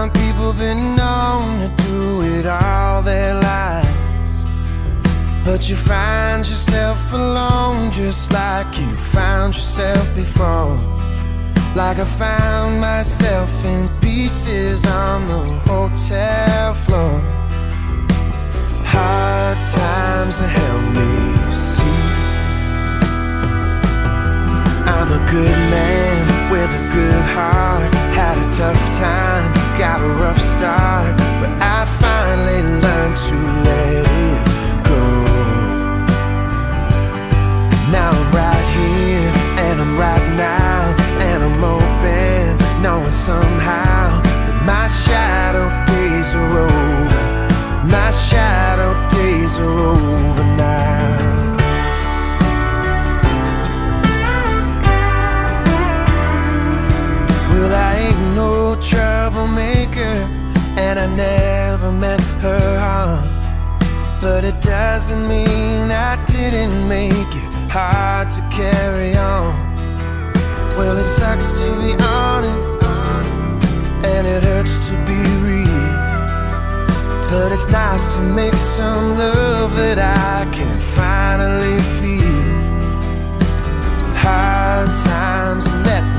Some people been known to do it all their lives, but you find yourself alone just like you found yourself before. Like I found myself in pieces on the hotel floor. Hard times have helped me see I'm a good man with a good heart. Had a tough time, got a rough start, but I finally learned to let it go. Now I'm right here, and I'm right now, and I'm open, knowing somehow that my shadow days are over. My shadow days are over now. Well, I ain't no troublemaker, and I never meant her harm, but it doesn't mean I didn't make it hard to carry on. Well, it sucks to be honest, and it hurts to be real, but it's nice to make some love that I can finally feel. Hard times let me